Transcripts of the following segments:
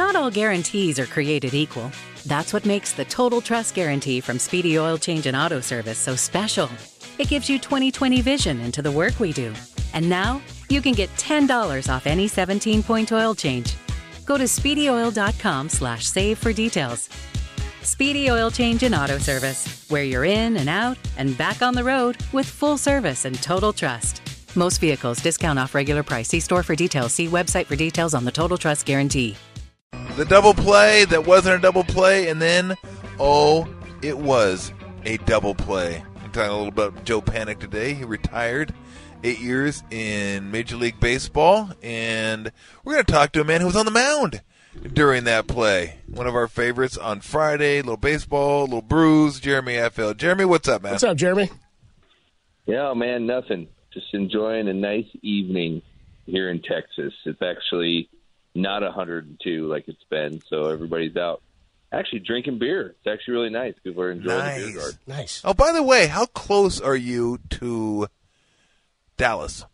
Not all guarantees are created equal. That's what makes the Total Trust Guarantee from Speedy Oil Change and Auto Service so special. It gives you 20/20 vision into the work we do. And now, you can get $10 off any 17-point oil change. Go to SpeedyOil.com/save for details. Speedy Oil Change and Auto Service, where you're in and out and back on the road with full service and total trust. Most vehicles, discount off regular price. See store for details. See website for details on the Total Trust Guarantee. The double play that wasn't a double play, and then, it was a double play. I'm talking a little about Joe Panik today. He retired 8 years in Major League Baseball, and we're going to talk to a man who was on the mound during that play. One of our favorites on Friday, little baseball, little brews, Jeremy Affeldt. Jeremy, what's up, man? What's up, Jeremy? Yeah, man, nothing. Just enjoying a nice evening here in Texas. It's actually not 102 like it's been, so everybody's out actually drinking beer. It's actually really nice. People are enjoying the beer garden. Nice. Oh, by the way, how close are you to Dallas?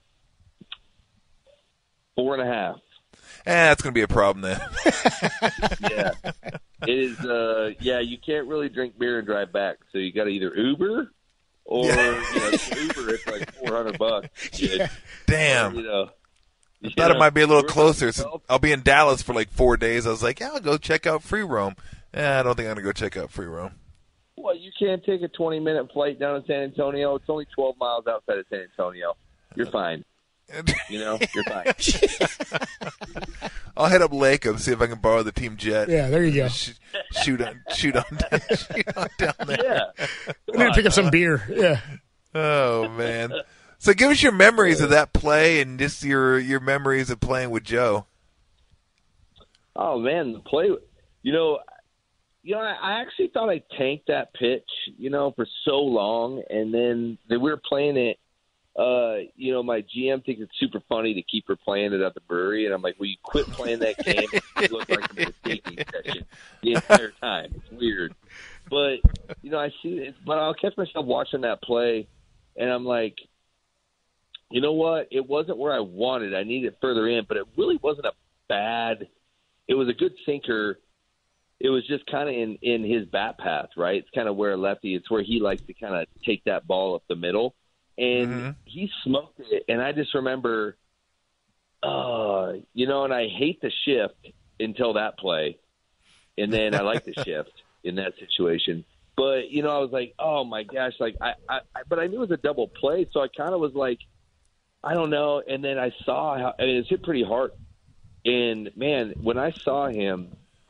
4.5. That's going to be a problem then. Yeah. It is, you can't really drink beer and drive back, so you got to either Uber or, Uber, it's like $400. Yeah. Damn. I thought it might be a little closer. So I'll be in Dallas for like 4 days. I was like, I'll go check out Free Roam. I don't think I'm going to go check out Free Roam. Well, you can't take a 20-minute flight down to San Antonio. It's only 12 miles outside of San Antonio. You're fine. You're fine. I'll head up Lake and see if I can borrow the team jet. Yeah, there you go. Shoot on down there. Yeah. I need to pick up some beer. Yeah. Oh, man. So give us your memories of that play and just your memories of playing with Joe. Oh, man, the play, I actually thought I tanked that pitch, for so long, and then we were playing it. My GM thinks it's super funny to keep her playing it at the brewery, and I'm like, will you quit playing that game? It looks like I'm in a dating session the entire time. It's weird. But, I see it, but I'll catch myself watching that play, and I'm like, you know what? It wasn't where I wanted. I needed it further in, but it really wasn't it was a good sinker. It was just kind of in his bat path, right? It's kind of where lefty, it's where he likes to kind of take that ball up the middle. And he smoked it, and I just remember, and I hate the shift until that play, and then I like the shift in that situation. But, I was like, oh, my gosh, like but I knew it was a double play, so I kind of was like, I don't know. And then I saw how it was hit pretty hard. And, man, when I saw him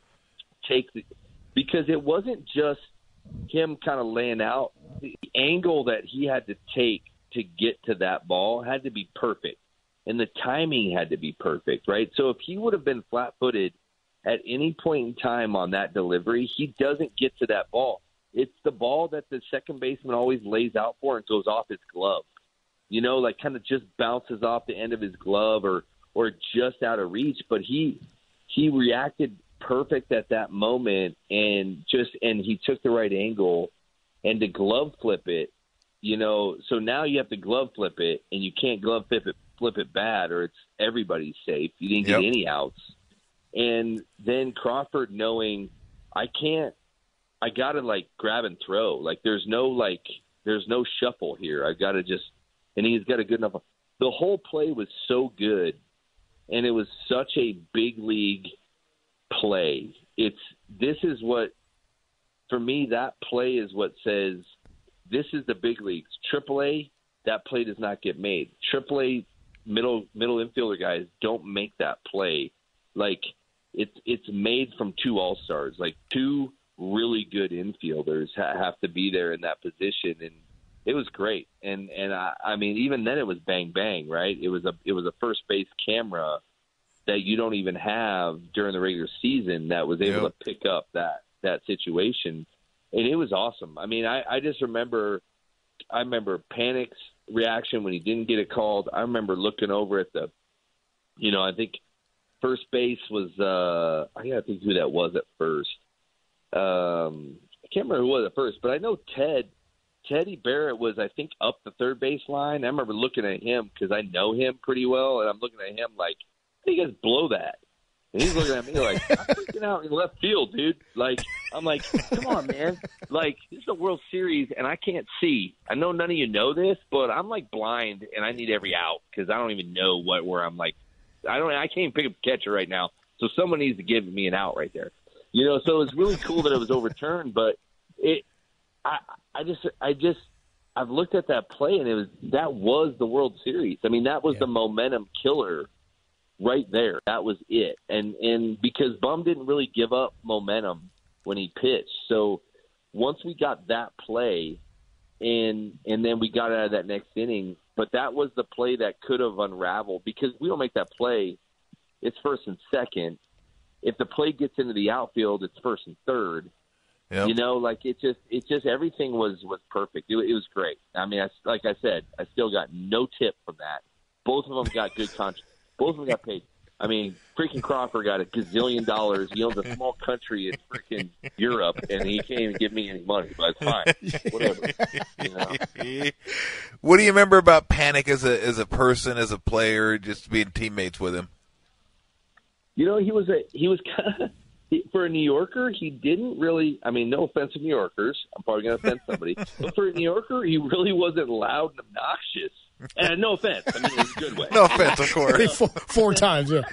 because it wasn't just him kind of laying out, the angle that he had to take to get to that ball had to be perfect. And the timing had to be perfect, right? So if he would have been flat-footed at any point in time on that delivery, he doesn't get to that ball. It's the ball that the second baseman always lays out for and goes off his glove. Kind of just bounces off the end of his glove or just out of reach. But he reacted perfect at that moment and he took the right angle and to glove flip it, so now you have to glove flip it and you can't glove flip it bad or it's everybody's safe. You didn't get any outs. And then Crawford knowing I got to grab and throw. There's no shuffle here. I've got to and he's got a good enough. The whole play was so good, and it was such a big league play. This is what, for me, that play is what says this is the big leagues. AAA, that play does not get made. AAA middle infielder guys don't make that play. It's made from two all-stars. Two really good infielders have to be there in that position, and it was great. And I mean, even then it was bang bang, right? It was a first base camera that you don't even have during the regular season that was able to pick up that situation, and it was awesome. I mean, I just remember Panik's reaction when he didn't get it called. I remember looking over at I think first base was I gotta think who that was at first. I can't remember who was at first, but I know Teddy Barrett was, I think, up the third base line. I remember looking at him because I know him pretty well, and I'm looking at him like, I think you guys blow that. And he's looking at me like, I'm freaking out in left field, dude. Like, I'm like, come on, man. Like, this is the World Series, and I can't see. I know none of you know this, but I'm, like, blind, and I need every out because I don't even know where I'm, like, I can't even pick up a catcher right now. So someone needs to give me an out right there. You know, so it's really cool that it was overturned, but I've looked at that play, and that was the World Series. I mean, that was the momentum killer right there. That was it. And because Bum didn't really give up momentum when he pitched. So once we got that play and then we got out of that next inning, but that was the play that could have unraveled because we don't make that play. It's first and second. If the play gets into the outfield, it's first and third. Yep. You know, like it just everything was perfect. It was great. I mean, like I said, I still got no tip from that. Both of them got good contracts. Both of them got paid. I mean, freaking Crawford got $1 gazillion. He owns a small country in freaking Europe, and he can't even give me any money. But it's fine, whatever. You know? What do you remember about Panik as a person, as a player, just being teammates with him? You know, he was kind of. For a New Yorker, he didn't really – I mean, no offense to New Yorkers. I'm probably going to offend somebody. But for a New Yorker, he really wasn't loud and obnoxious. And no offense. I mean, in a good way. No offense, of course. Four times, yeah.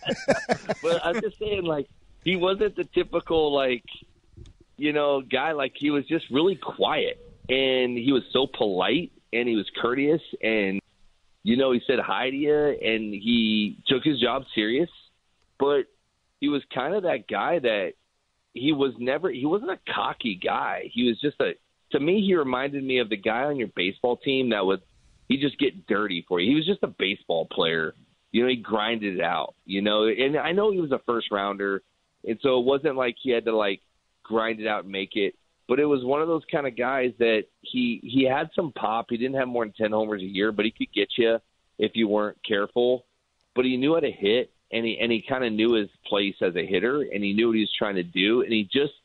But I'm just saying, like, he wasn't the typical, like, you know, guy. Like, he was just really quiet. And he was so polite, and he was courteous. And, you know, he said hi to you, and he took his job serious. But – he was kind of that guy that he wasn't a cocky guy. He was just to me, he reminded me of the guy on your baseball team he'd just get dirty for you. He was just a baseball player. You know, he grinded it out, you know, and I know he was a first rounder. And so it wasn't like he had to like grind it out and make it, but it was one of those kind of guys that he had some pop. He didn't have more than 10 homers a year, but he could get you if you weren't careful, but he knew how to hit. And he kind of knew his place as a hitter, and he knew what he was trying to do. And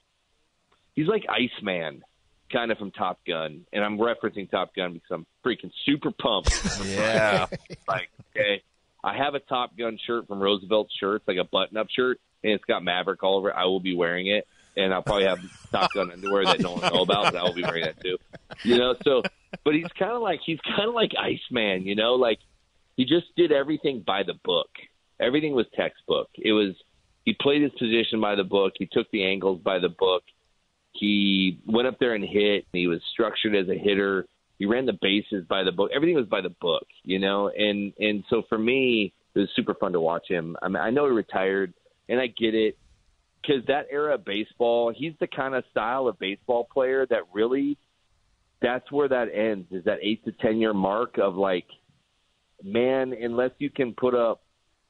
he's like Iceman, kind of from Top Gun. And I'm referencing Top Gun because I'm freaking super pumped. Yeah. Like, okay, I have a Top Gun shirt from Roosevelt Shirts, like a button-up shirt, and it's got Maverick all over it. I will be wearing it. And I'll probably have Top Gun underwear that no one will know about, but I will be wearing that too. You know, so, but he's kind of like Iceman, you know, like he just did everything by the book. Everything was textbook. He played his position by the book. He took the angles by the book. He went up there and hit. He was structured as a hitter. He ran the bases by the book. Everything was by the book, you know. And so for me, it was super fun to watch him. I mean, I know he retired, and I get it because that era of baseball, he's the kind of style of baseball player that really, that's where that ends, is that 8 to 10 year mark of like, man, unless you can put up.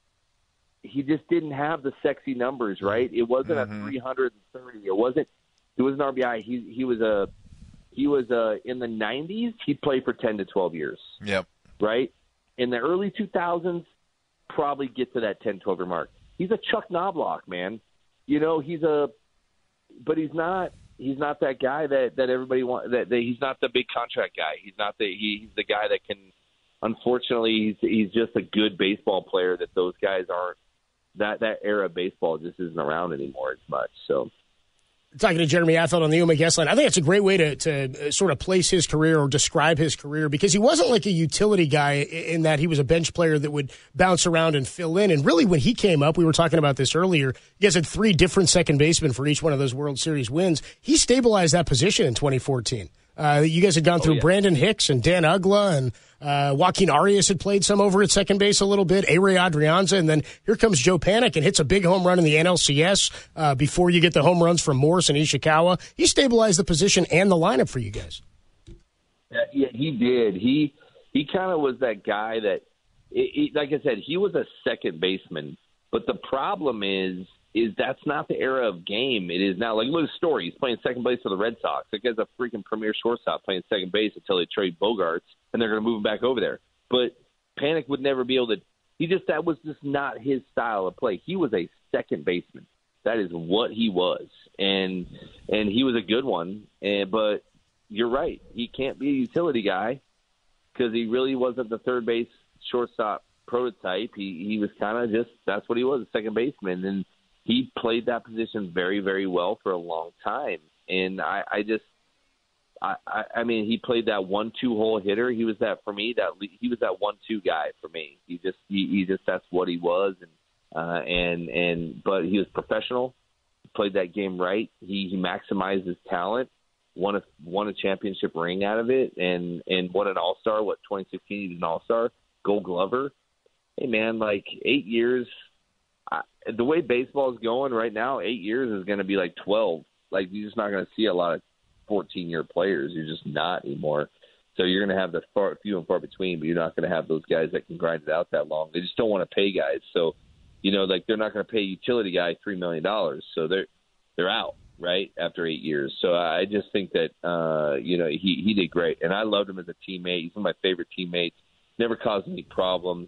He just didn't have the sexy numbers, right? It wasn't a 330. It wasn't RBI. He was in the 90s. He'd play for 10 to 12 years. Yep. Right. In the early 2000s, probably get to that 10, 12 year mark. He's a Chuck Knobloch, man. You know, but he's not that guy that everybody wants. That he's not the big contract guy. He's the guy that can. Unfortunately, he's just a good baseball player that those guys aren't. That era of baseball just isn't around anymore as much. So, talking to Jeremy Affeldt on the Oma Guest Line, I think it's a great way to sort of place his career or describe his career because he wasn't like a utility guy in that he was a bench player that would bounce around and fill in. And really, when he came up, we were talking about this earlier. You guys had 3 different second basemen for each one of those World Series wins. He stabilized that position in 2014. You guys had gone through Brandon Hicks and Dan Ugla, and Joaquin Arias had played some over at second base a little bit, A-Ray Adrianza, and then here comes Joe Panik and hits a big home run in the NLCS before you get the home runs from Morse and Ishikawa. He stabilized the position and the lineup for you guys. Yeah, he did. He kind of was that guy that, like I said, he was a second baseman, but the problem is that's not the era of game it is now. Like, look at Story. He's playing second base for the Red Sox. That guy's a freaking premier shortstop playing second base until they trade Bogarts, and they're going to move him back over there. But Panik would never be able to – that was just not his style of play. He was a second baseman. That is what he was. And he was a good one. But you're right. He can't be a utility guy because he really wasn't the third base shortstop prototype. He was kind of just, that's what he was, a second baseman. And he played that position very, very well for a long time. And I mean, he played that 1-2 hole hitter. He was that, for me, he was that 1-2 guy for me. He just, that's what he was. But he was professional, played that game right. He maximized his talent, won a championship ring out of it, and won an All-Star. 2016 he was an All-Star, Gold Glover. Hey man, like 8 years. The way baseball is going right now, 8 years is going to be like 12. Like, you're just not going to see a lot of 14-year players. You're just not anymore. So you're going to have the few and far between, but you're not going to have those guys that can grind it out that long. They just don't want to pay guys. So, like, they're not going to pay a utility guy $3 million. So they're out, right, after 8 years. So I just think that, he did great. And I loved him as a teammate. He's one of my favorite teammates. Never caused any problems.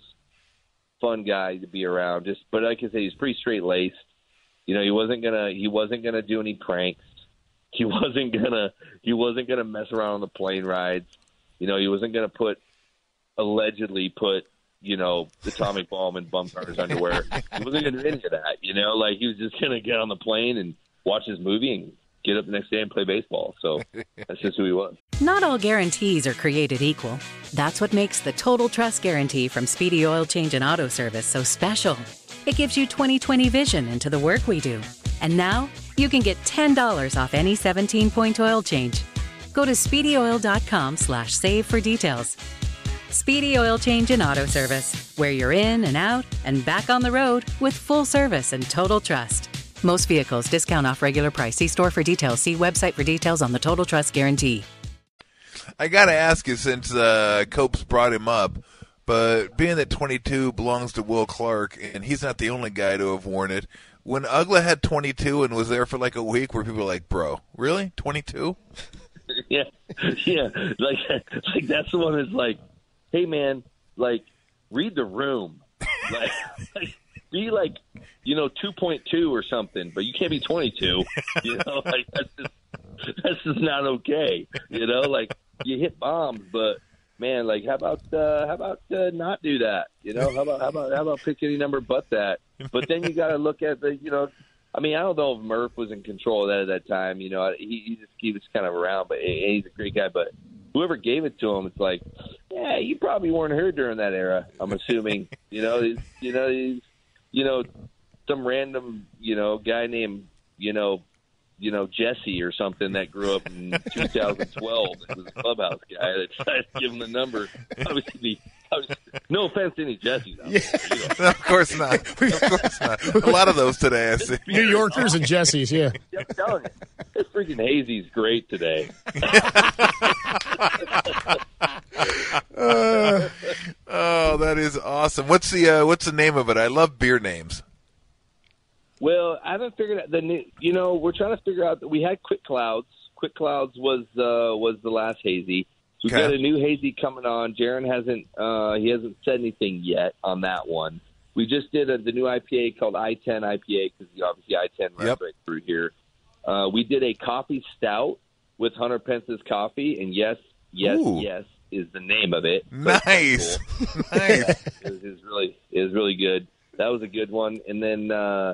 Fun guy to be around. But like I say, he's pretty straight-laced. He wasn't gonna do any pranks. He wasn't gonna mess around on the plane rides. He wasn't gonna allegedly put the atomic bomb in Bumgarner's underwear. He wasn't gonna do any of that. Like, he was just gonna get on the plane and watch his movie and get up the next day and play baseball. So that's just who he was. Not all guarantees are created equal. That's what makes the Total Trust Guarantee from Speedy Oil Change and Auto Service so special. It gives you 20/20 vision into the work we do. And now you can get $10 off any 17-point oil change. Go to SpeedyOil.com/save for details. Speedy Oil Change and Auto Service, where you're in and out and back on the road with full service and total trust. Most vehicles, discount off regular price. See store for details. See website for details on the Total Trust Guarantee. I got to ask you, since Copes brought him up, but being that 22 belongs to Will Clark, and he's not the only guy to have worn it, when Ugla had 22 and was there for like a week, where people were like, bro, really? 22? Yeah. Like that's the one that's like, hey, man, like, read the room. Like be like, 2.2 or something, but you can't be 22. Like, that's just not okay. Like, you hit bombs, but man, like, how about not do that? How about pick any number but that? But then you got to look at I don't know if Murph was in control of that at that time. He was kind of around, but he's a great guy. But whoever gave it to him, it's like, yeah, you probably weren't here during that era. I'm assuming. He's some random guy named Jesse or something that grew up in 2012. It was a clubhouse guy that tried to give him the number. Obviously, no offense to any Jessies out there. No, of course not. Of course not. A lot of those today, I see. New Yorkers and Jessies, yeah. I'm telling you, this freaking Hazy's great today. Oh, that is awesome. What's the name of it? I love beer names. Well, I haven't figured out the new. We're trying to figure out that we had Quick Clouds. Quick Clouds was the last Hazy. We've got a new Hazy coming on. Jaron hasn't said anything yet on that one. We just did the new IPA called I-10 IPA because obviously I-10 runs right through here. We did a coffee stout with Hunter Pence's coffee, and yes is the name of it. Nice, cool. Nice. It was really good. That was a good one. And then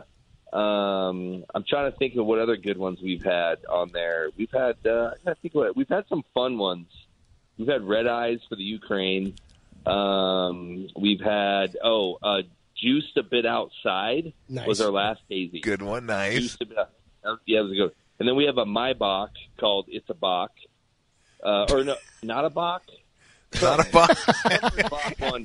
I'm trying to think of what other good ones we've had on there. We've had we've had some fun ones. We've had Red Eyes for the Ukraine. We've had Juiced a Bit Outside. Nice. Was our last Hazy. Good one, nice. Juiced a Bit Outside. Yeah, it was a good one. And then we have a Maibach called It's a Bach. Or no, not a Bach. Not a Bach. One.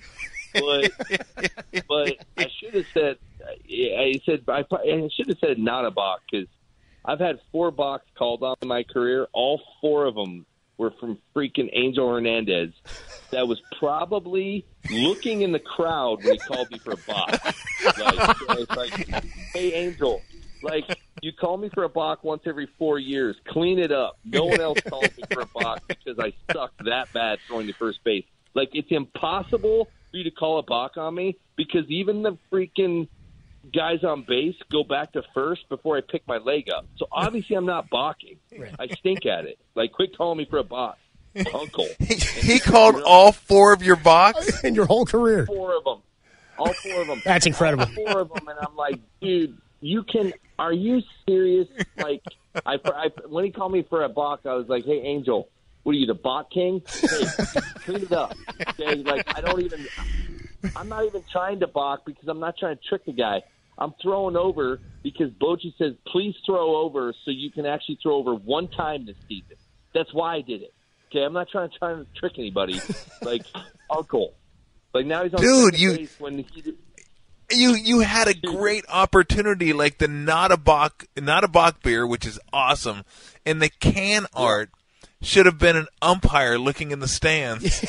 But I should have said I should have said not a Bach because I've had 4 Bachs called on in my career. All 4 of them were from freaking Angel Hernandez. That was probably looking in the crowd when he called me for a Bach. It's like, hey Angel, like, you call me for a Bach once every 4 years. Clean it up. No one else calls me for a Bach because I sucked that bad throwing to first base. Like, it's impossible for you to call a Bach on me because even the freaking guys on base go back to first before I pick my leg up. So obviously I'm not balking. I stink at it. Like, quit calling me for a Bach. Uncle. He called all 4 of your Bachs? In your whole career. 4 of them. All 4 of them. That's incredible. All 4 of them, and I'm like, dude, are you serious? Like, when he called me for a balk, I was like, hey, Angel, what are you, the balk king? Hey, clean it up. Okay, like, I'm not even trying to balk because I'm not trying to trick the guy. I'm throwing over because Bochy says, please throw over so you can actually throw over one time this season. That's why I did it. Okay, I'm not trying to trick anybody. Like, uncle. Like, now he's on base when you had a great opportunity, like the not a Bach beer, which is awesome, and the can art should have been an umpire looking in the stands.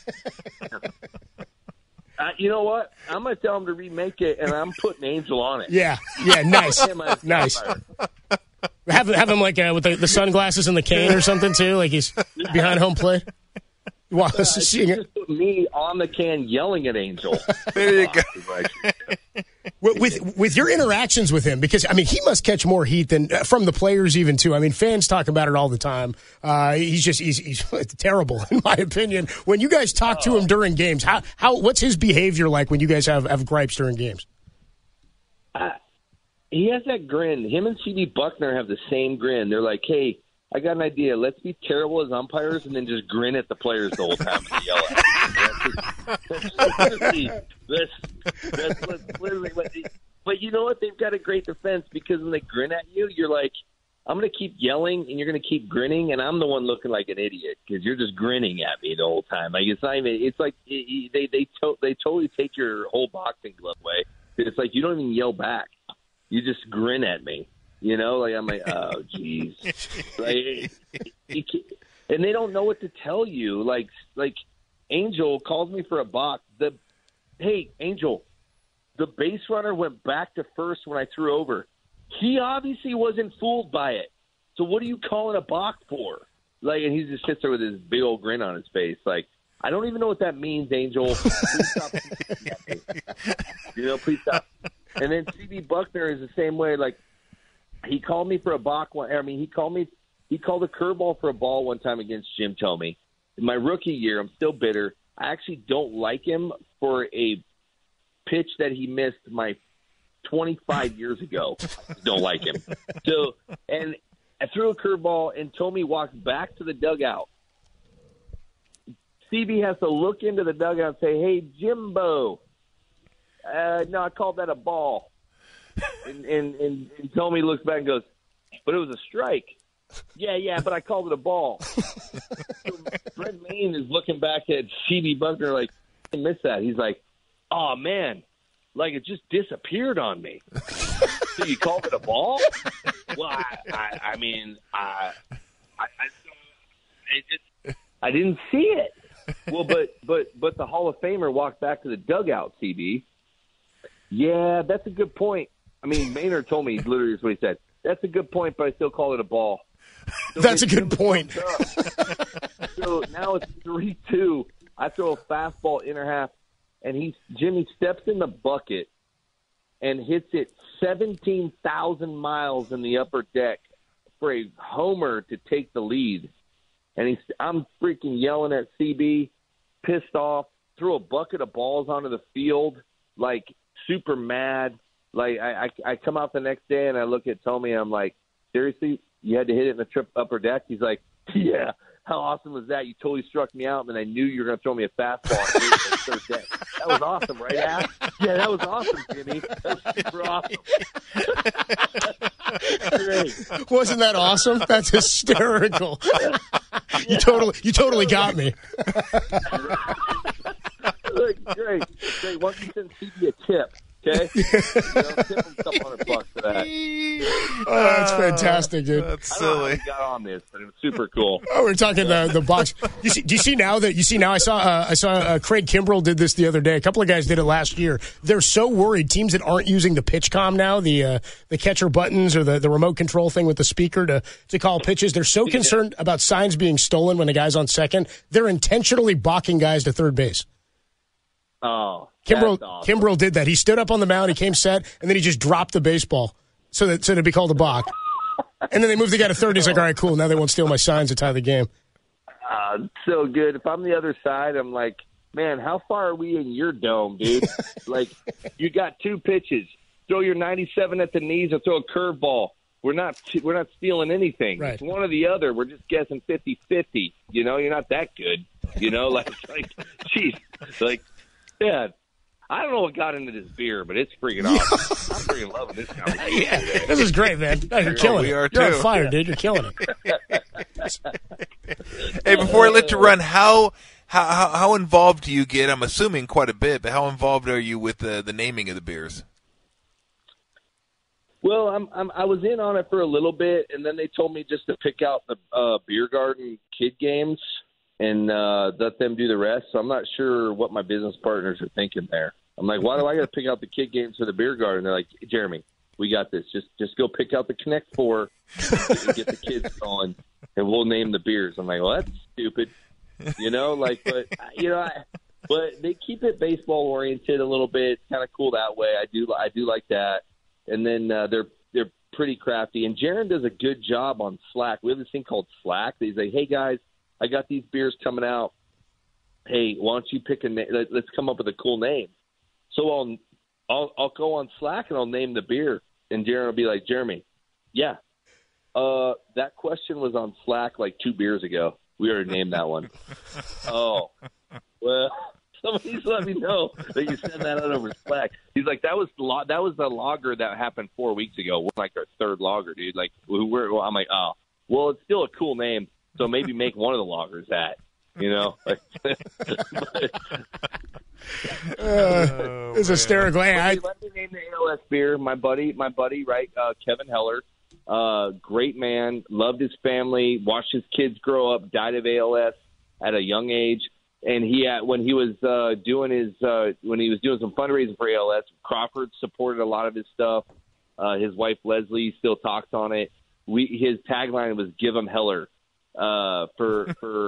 You know what? I'm going to tell him to remake it, and I'm putting Angel on it. Yeah, nice. Nice. Have him like with the sunglasses and the cane or something too, like he's behind home plate. Wow, just put me on the can yelling at Angel. There you go. With your interactions with him, because I mean, he must catch more heat than from the players even too. I mean, fans talk about it all the time. He's terrible in my opinion. When you guys talk to him during games, what's his behavior like when you guys have gripes during games? He has that grin. Him and C.B. Buckner have the same grin. They're like, hey, I got an idea. Let's be terrible as umpires and then just grin at the players the whole time and yell at them. That's literally what but you know what? They've got a great defense because when they grin at you, you're like, I'm going to keep yelling and you're going to keep grinning, and I'm the one looking like an idiot because you're just grinning at me the whole time. Like, it's not even – it's like they totally take your whole boxing glove away. It's like you don't even yell back. You just grin at me, you know? Like, I'm like, oh, jeez. Like, and they don't know what to tell you. Like Angel calls me for a balk. Hey, Angel, the base runner went back to first when I threw over. He obviously wasn't fooled by it. So what are you calling a balk for? Like, and he just sits there with his big old grin on his face. Like, I don't even know what that means, Angel. Please stop. Please stop. And then C.B. Buckner is the same way. Like, he called me for a balk. He called a curveball for a ball one time against Jim Thome. In my rookie year, I'm still bitter. I actually don't like him for a pitch that he missed my 25 years ago. I don't like him. So, and I threw a curveball, and Thome walked back to the dugout. CB has to look into the dugout and say, hey, Jimbo. No, I called that a ball. And Thome looks back and goes, but it was a strike. Yeah, but I called it a ball. So Brent Maine is looking back at C.B. Buckner like, I missed that. He's like, oh, man, like it just disappeared on me. So you called it a ball? Well, I didn't see it. Well, but the Hall of Famer walked back to the dugout, CB. Yeah, that's a good point. I mean, Maynard told me literally is what he said. That's a good point, but I still call it a ball. So that's a good point. So now it's 3-2. I throw a fastball inner half, and Jimmy steps in the bucket and hits it 17,000 miles in the upper deck for a homer to take the lead. And I'm freaking yelling at CB, pissed off, threw a bucket of balls onto the field, like super mad. Like I come out the next day and I look at Thome and I'm like, seriously, you had to hit it in the upper deck? He's like, yeah. How awesome was that? You totally struck me out, and I knew you were going to throw me a fastball and hit it in the third deck. That was awesome, right, Ash? Yeah, that was awesome, Jimmy. That was super awesome. Great. Wasn't that awesome? That's hysterical. You totally got me. Great. Why don't you send CB a tip? Okay, tip him $200 for that. Oh, that's fantastic, dude. That's silly. I don't know how silly. he got on this, but it was super cool. Oh, we're talking the box. Do you see now? I saw Craig Kimbrell did this the other day. A couple of guys did it last year. They're so worried. Teams that aren't using the pitch comm now, the catcher buttons or the remote control thing with the speaker to call pitches. They're so concerned about signs being stolen when a guy's on second. They're intentionally balking guys to third base. Oh, Kimbrell, awesome. Kimbrell did that. He stood up on the mound, he came set, and then he just dropped the baseball so to be called a balk. And then they moved the guy to third. He's like, all right, cool. Now they won't steal my signs to tie the game. So good. If I'm the other side, I'm like, man, how far are we in your dome, dude? Like, you got 2 pitches. Throw your 97 at the knees and throw a curveball. We're not stealing anything. Right. It's one or the other. We're just guessing 50-50. You know, you're not that good. You know, like, geez, like, yeah. I don't know what got into this beer, but it's freaking awesome. I'm freaking loving this conversation. Yeah, this is great, man. No, you're killing it. We are You're too. on fire, dude. You're killing it. Hey, before I let you run, how involved do you get? I'm assuming quite a bit, but how involved are you with the naming of the beers? Well, I was in on it for a little bit, and then they told me just to pick out the beer garden kid games and let them do the rest. So I'm not sure what my business partners are thinking there. I'm like, why do I got to pick out the kid games for the beer garden? They're like, Jeremy, we got this. Just go pick out the Connect Four and get the kids going, and we'll name the beers. I'm like, well, that's stupid, you know. Like, but but they keep it baseball oriented a little bit. Kind of cool that way. I do like that. And then they're pretty crafty. And Jaron does a good job on Slack. We have this thing called Slack. He's like, hey guys, I got these beers coming out. Hey, why don't you pick a name? Let's come up with a cool name. So I'll go on Slack and I'll name the beer, and Jaron will be like, Jeremy, yeah, that question was on Slack like 2 beers ago. We already named that one. Oh, well, somebody's let me know that you sent that out over Slack. He's like, that was the lager that happened 4 weeks ago. We're like our 3rd lager, dude. Like, I'm like, oh, well, it's still a cool name, so maybe make one of the lagers that. You know, It's hysterical. Hey, let me name the ALS beer. My buddy, right? Kevin Heller, great man, loved his family, watched his kids grow up, died of ALS at a young age, and when he was doing some fundraising for ALS, Crawford supported a lot of his stuff. His wife Leslie still talks on it. His tagline was "Give 'em Heller." For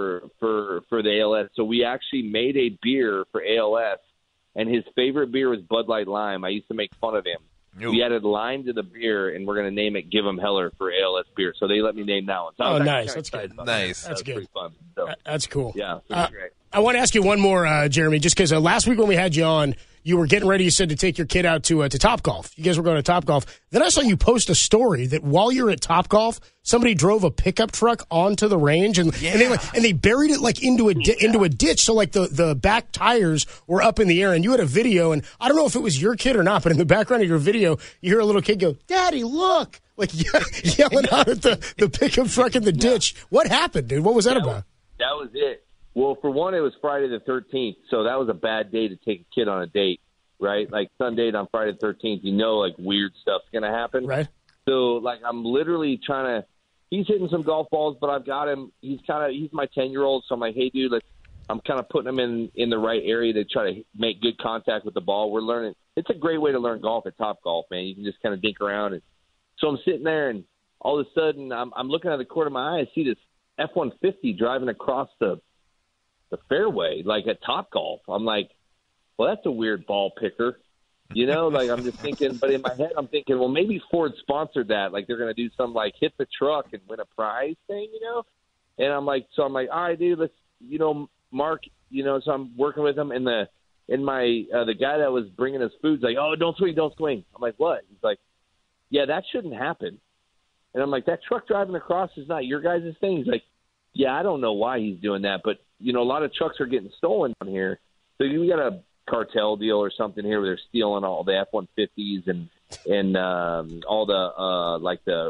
the ALS. So we actually made a beer for ALS, and his favorite beer was Bud Light Lime. I used to make fun of him. Ooh. We added lime to the beer, and we're going to name it Give 'em Heller for ALS beer. So they let me name that one. So nice. That's good. Nice. That's good. Pretty fun. So, That's cool. yeah, that's great. I want to ask you one more, Jeremy, just because last week when we had you on, you were getting ready, you said, to take your kid out to Topgolf. You guys were going to Topgolf. Then I saw you post a story that while you're at Topgolf, somebody drove a pickup truck onto the range, and they buried it like into a ditch. So like the back tires were up in the air, and you had a video, and I don't know if it was your kid or not, but in the background of your video, you hear a little kid go, "Daddy, look!" Like yelling out at the pickup truck in the ditch. What happened, dude? What was that about? That was it. Well, for one, it was Friday the 13th, so that was a bad day to take a kid on a date, right? Like Sunday on Friday the 13th, you know, like weird stuff's going to happen. Right. So, like, I'm literally trying to – he's hitting some golf balls, but I've got him – he's my 10-year-old, so I'm like, hey, dude, I'm kind of putting him in the right area to try to make good contact with the ball. We're learning – it's a great way to learn golf at Topgolf, man. You can just kind of dink around. And so I'm sitting there, and all of a sudden I'm looking at the corner of my eye. I see this F-150 driving across the fairway, like at Topgolf. I'm like, well, that's a weird ball picker. You know, like I'm just thinking, but in my head I'm thinking, well, maybe Ford sponsored that. Like they're going to do some like hit the truck and win a prize thing, you know? And I'm like, all right, dude, let's, you know, Mark, you know, so I'm working with him, and the guy that was bringing us food's like, oh, don't swing. I'm like, what? He's like, yeah, that shouldn't happen. And I'm like, that truck driving across is not your guys' thing. He's like, yeah, I don't know why he's doing that, but, you know, a lot of trucks are getting stolen down here. So we got a cartel deal or something here where they're stealing all the F-150s and all the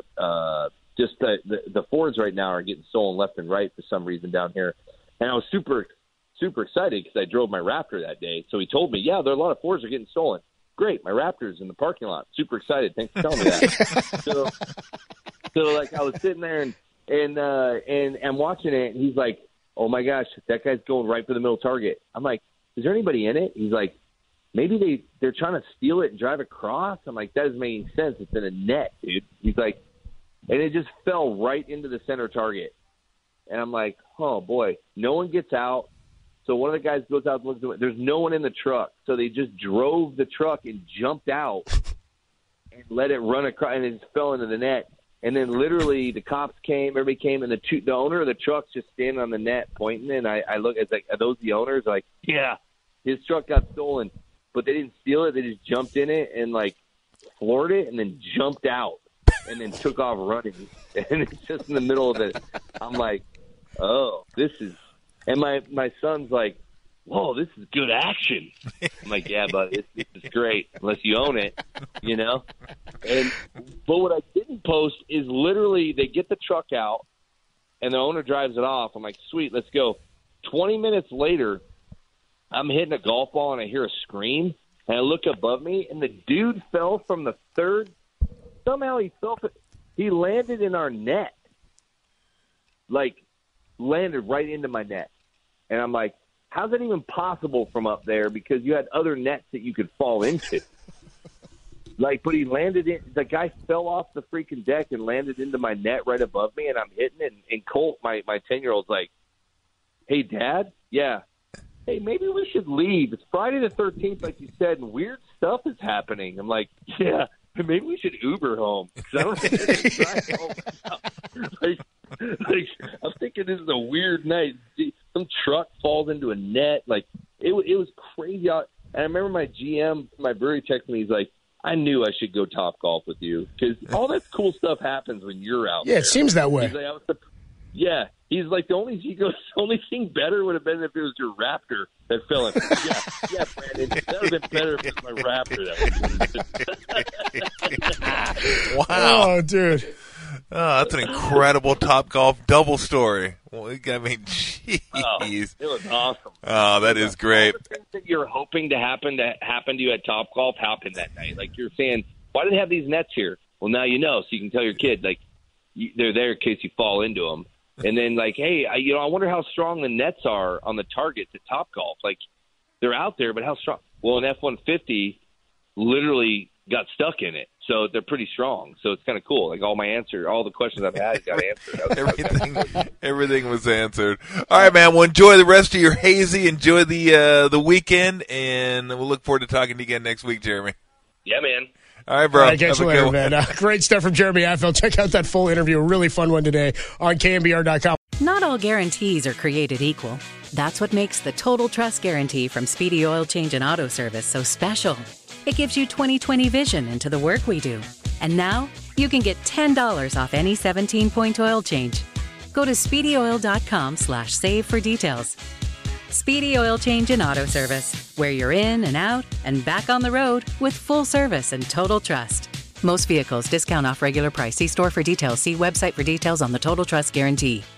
the Fords right now are getting stolen left and right for some reason down here. And I was super, super excited because I drove my Raptor that day. So he told me, yeah, there are a lot of Fords are getting stolen. Great, my Raptor's in the parking lot. Super excited. Thanks for telling me that. so like I was sitting there and I'm watching it, and he's like, oh my gosh, that guy's going right for the middle target. I'm like, is there anybody in it? He's like, maybe they're trying to steal it and drive across. I'm like, that doesn't make any sense. It's in a net, dude. He's like, and it just fell right into the center target. And I'm like, oh boy, no one gets out. So one of the guys goes out and looks at it. There's no one in the truck. So they just drove the truck and jumped out and let it run across, and it just fell into the net. And then literally the cops came, everybody came, and the owner of the truck's just standing on the net pointing. And I look, it's like, are those the owners? Like, yeah, his truck got stolen, but they didn't steal it. They just jumped in it and like floored it and then jumped out and then took off running. And it's just in the middle of it. I'm like, oh, this is, and my son's like, whoa, this is good action. I'm like, yeah, but this is great unless you own it, you know? But what I didn't post is literally they get the truck out and the owner drives it off. I'm like, sweet, let's go. 20 minutes later, I'm hitting a golf ball and I hear a scream and I look above me and the dude fell from the third. Somehow he landed in our net, like landed right into my net. And I'm like, how's that even possible from up there? Because you had other nets that you could fall into. Like, but he landed in. The guy fell off the freaking deck and landed into my net right above me, and I'm hitting it. And Colt, my 10-year-old's like, "Hey, Dad, yeah, hey, maybe we should leave. It's Friday the 13th, like you said, and weird stuff is happening." I'm like, "Yeah, maybe we should Uber home because I don't think I can drive home." Like, I'm thinking this is a weird night. Some truck falls into a net. Like, it was crazy. And I remember my GM, my brewery, texted me. He's like, I knew I should go Top Golf with you because all that cool stuff happens when you're out there. Yeah, it seems that way. He's like, he's like, the only thing better would have been if it was your Raptor that fell in. Yeah, Brandon, that would have been better if it was my Raptor. Wow. Oh, dude. Oh, that's an incredible Top Golf double story. Well, I mean, jeez. Oh, it was awesome. Oh, that is great. All the things that you're hoping to happen to you at Top Golf happened that night. Like, you're saying, why do they have these nets here? Well, now you know, so you can tell your kid, like, they're there in case you fall into them. And then, like, hey, I wonder how strong the nets are on the targets at Top Golf. Like, they're out there, but how strong? Well, an F-150 literally got stuck in it. So they're pretty strong. So it's kind of cool. Like all the questions I've had got answered. Everything was answered. All right, man. Well, enjoy the rest of your hazy. Enjoy the weekend, and we'll look forward to talking to you again next week, Jeremy. Yeah, man. All right, bro. All right, catch you later, man. Great stuff from Jeremy Affeldt. Check out that full interview. A really fun one today on KNBR.com. Not all guarantees are created equal. That's what makes the Total Trust Guarantee from Speedy Oil Change and Auto Service so special. It gives you 20/20 vision into the work we do. And now, you can get $10 off any 17-point oil change. Go to SpeedyOil.com/save for details. Speedy Oil Change and Auto Service, where you're in and out and back on the road with full service and total trust. Most vehicles discount off regular price. See store for details. See website for details on the Total Trust Guarantee.